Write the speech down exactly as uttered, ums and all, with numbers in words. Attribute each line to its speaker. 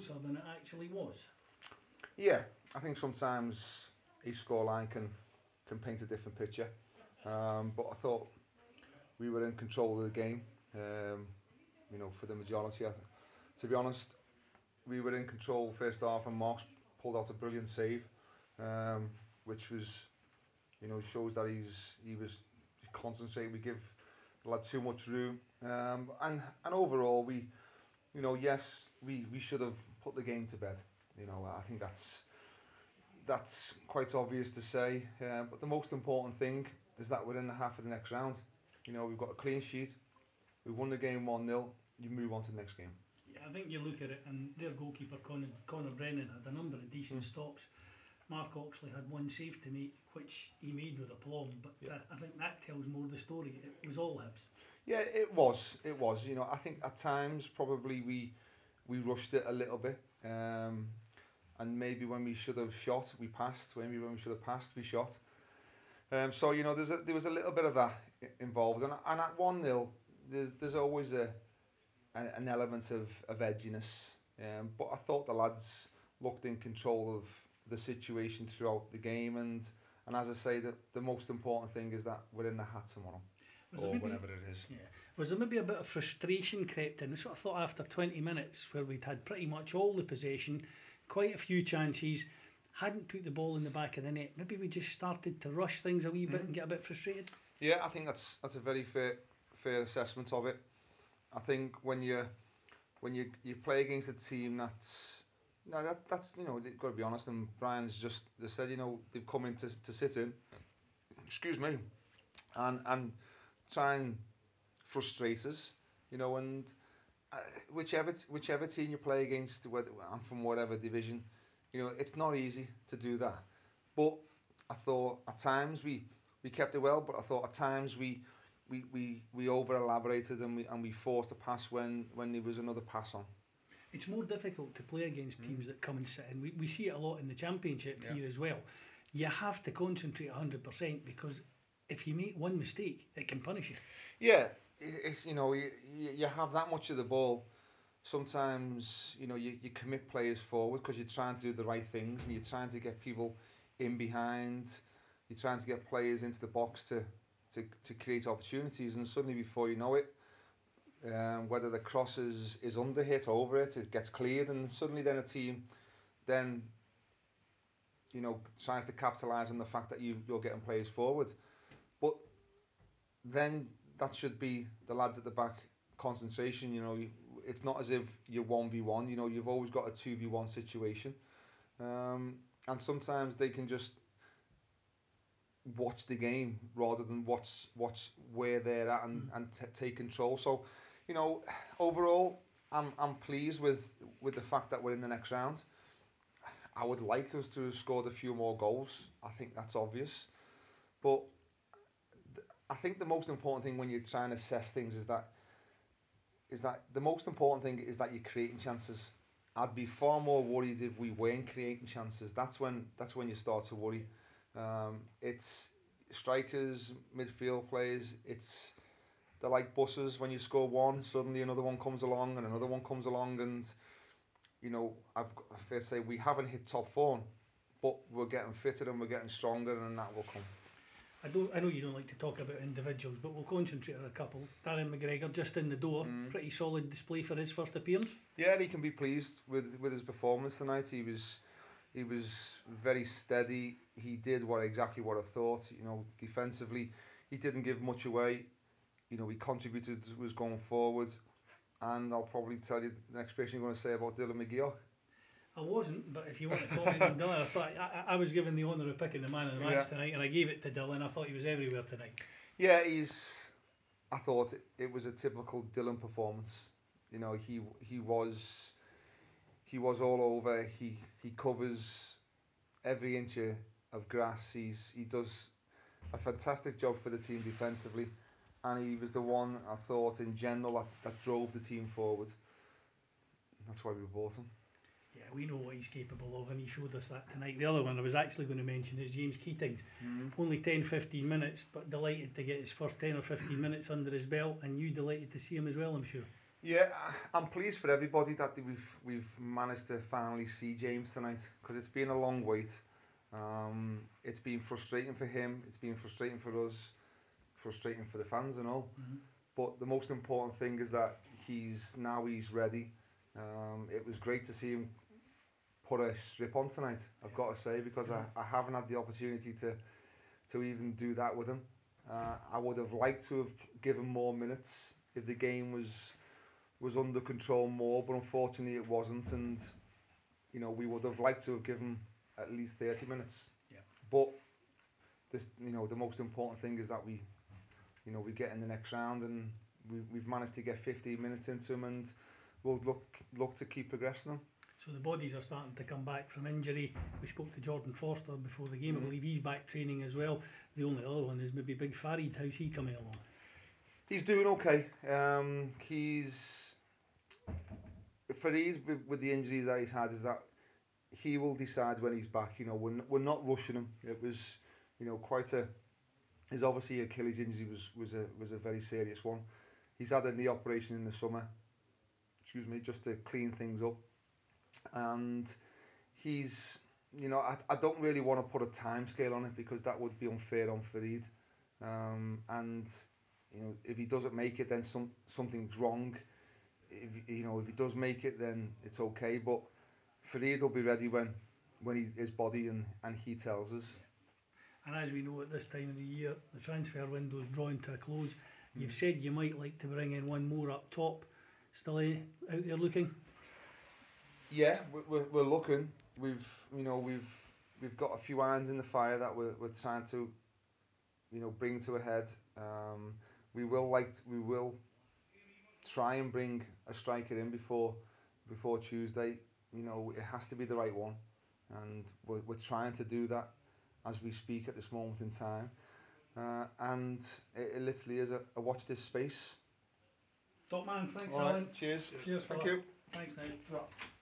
Speaker 1: closer than it actually was.
Speaker 2: Yeah, I think sometimes each scoreline can can paint a different picture. Um, but I thought we were in control of the game. Um, you know, for the majority. I, to be honest, we were in control first half, and Marks pulled out a brilliant save, um, which was, you know, shows that he's he was concentrating. We give the lad too much room, um, and and overall we, you know, yes, we we should have put the game to bed. You know, I think that's that's quite obvious to say. Uh, but the most important thing is that we're in the half of the next round. You know, we've got a clean sheet. We won the game one nil. You move on to the next game.
Speaker 1: Yeah, I think you look at it, and their goalkeeper Conor, Conor Brennan had a number of decent
Speaker 2: Mm.
Speaker 1: stops. Mark Oxley had one save to make, which he made with aplomb. But
Speaker 2: Yeah.
Speaker 1: uh, I think that tells more of the story. It was all Hibs.
Speaker 2: Yeah, it was. It was. You know, I think at times probably we we rushed it a little bit, um, and maybe when we should have shot, we passed. Maybe when we should have passed, we shot. Um, so you know, there's a, there was a little bit of that i- involved, and and at one nil, there's there's always a an, an element of of edginess. Um, but I thought the lads looked in control of the situation throughout the game, and and as I say, the the most important thing is that we're in the hat tomorrow,
Speaker 1: Was there
Speaker 2: or
Speaker 1: maybe
Speaker 2: whenever it is.
Speaker 1: Yeah. Was there maybe a bit of frustration crept in? I sort of thought after twenty minutes, where we'd had pretty much all the possession, quite a few chances, hadn't put the ball in the back of the net, maybe we just started to rush things a wee bit
Speaker 2: Mhm.
Speaker 1: and get a bit frustrated?
Speaker 2: Yeah, I think that's that's a very fair fair assessment of it. I think when you when you you play against a team that's no that that's you know you've got to be honest, and Brian's just they said you know they've come in to to sit in, excuse me, and and try and frustrate us, you know, and uh, whichever whichever team you play against, whether I'm from whatever division, you know, it's not easy to do that. But I thought at times we we kept it well, but I thought at times we we we, we over elaborated and we and we forced a pass when when there was another pass on.
Speaker 1: It's more difficult to play against
Speaker 2: Mm.
Speaker 1: teams that come and sit in. We, we see it a lot in the Championship
Speaker 2: Yeah.
Speaker 1: here as well. You have to concentrate one hundred percent because if you make one mistake, it can punish you.
Speaker 2: Yeah, it, it's you know you you you have that much of the ball. Sometimes you know you, you commit players forward because you're trying to do the right things and you're trying to get people in behind. You're trying to get players into the box to to, to create opportunities, and suddenly before you know it, um, whether the cross is, is under hit, over it, it gets cleared, and suddenly then a team then you know tries to capitalise on the fact that you you're getting players forward, but then that should be the lads at the back concentration. You know, you, it's not as if you're one v one. You know, you've always got a two v one situation, um, and sometimes they can just watch the game rather than watch watch where they're at and,
Speaker 1: Mm.
Speaker 2: and t- take control. So, you know, overall, I'm I'm pleased with with the fact that we're in the next round. I would like us to have scored a few more goals. I think that's obvious, but th- I think the most important thing when you're trying to assess things is that is that the most important thing is that you're creating chances. I'd be far more worried if we weren't creating chances. That's when that's when you start to worry. Um, it's strikers, midfield players. It's they're like buses. When you score one, suddenly another one comes along and another one comes along, and you know I've got fair to say we haven't hit top form, but we're getting fitter and we're getting stronger, and that will come.
Speaker 1: I don't. I know you don't like to talk about individuals, but we'll concentrate on a couple. Darren McGregor just in the door,
Speaker 2: Mm.
Speaker 1: pretty solid display for his first appearance.
Speaker 2: Yeah, he can be pleased with with his performance tonight. He was he was very steady. He did what exactly what I thought. You know, defensively, he didn't give much away. You know, he contributed, was going forward, and I'll probably tell you the next person you're going to say about Dylan McGeoch.
Speaker 1: I wasn't, but if you want to comment on Dylan, I thought I, I I was given the honour of picking the man of the match
Speaker 2: Yeah.
Speaker 1: tonight, and I gave it to Dylan. I thought he was everywhere tonight.
Speaker 2: Yeah, he's. I thought it, it was a typical Dylan performance. You know, he he was he was all over. He he covers every inch of of grass. He's he does a fantastic job for the team defensively, and he was the one I thought in general that, that drove the team forward. That's why we bought him.
Speaker 1: Yeah, we know what he's capable of, and he showed us that tonight. The other one I was actually going to mention is James Keatings.
Speaker 2: Mm-hmm.
Speaker 1: Only ten fifteen minutes, but delighted to get his first ten or fifteen minutes under his belt, and you delighted to see him as well, I'm sure.
Speaker 2: Yeah, I- I'm pleased for everybody that we've we've managed to finally see James tonight, because it's been a long wait. Um, it's been frustrating for him. It's been frustrating for us. Frustrating for the fans and all.
Speaker 1: Mm-hmm.
Speaker 2: But the most important thing is that he's now he's ready. Um, it was great to see him put a strip on tonight, I've got to say, because I, I haven't had the opportunity to to even do that with him. Uh, I would have liked to have given more minutes if the game was was under control more, but unfortunately it wasn't, and you know we would have liked to have given at least thirty minutes.
Speaker 1: Yeah.
Speaker 2: But this, you know, the most important thing is that we, you know, we get in the next round, and we, we've managed to get fifteen minutes into him, and we'll look look to keep progressing them.
Speaker 1: So the bodies are starting to come back from injury. We spoke to Jordan Forster before the game.
Speaker 2: Mm-hmm.
Speaker 1: I believe he's back training as well. The only other one is maybe Big Farid. How's he coming along?
Speaker 2: He's doing okay. Um, he's Farid, with, with the injuries that he's had, is that he will decide when he's back. You know, we're, we're not rushing him. It was, you know, quite a. His obviously Achilles injury was was a was a very serious one. He's had a knee operation in the summer. Excuse me, just to clean things up. And he's, you know, I, I don't really want to put a time scale on it, because that would be unfair on Farid. Um, and you know, if he doesn't make it, then some something's wrong. If you know, if he does make it, then it's okay. But Farid will be ready when when he, his body and, and he tells us.
Speaker 1: And as we know, at this time of the year, the transfer window is drawing to a close. You've mm. said you might like to bring in one more up top. Still out there looking?
Speaker 2: Yeah, we're we're looking. We've you know we've we've got a few irons in the fire that we're we're trying to, you know, bring to a head. Um, we will like to, we will try and bring a striker in before before Tuesday. You know, it has to be the right one, and we're we're trying to do that as we speak at this moment in time. Uh, and it, it literally is a, a watch this space.
Speaker 1: Top man, thanks,
Speaker 2: All
Speaker 1: Alan.
Speaker 2: right, cheers.
Speaker 1: Cheers.
Speaker 2: Thank
Speaker 1: for
Speaker 2: you.
Speaker 1: that. Thanks, Nate.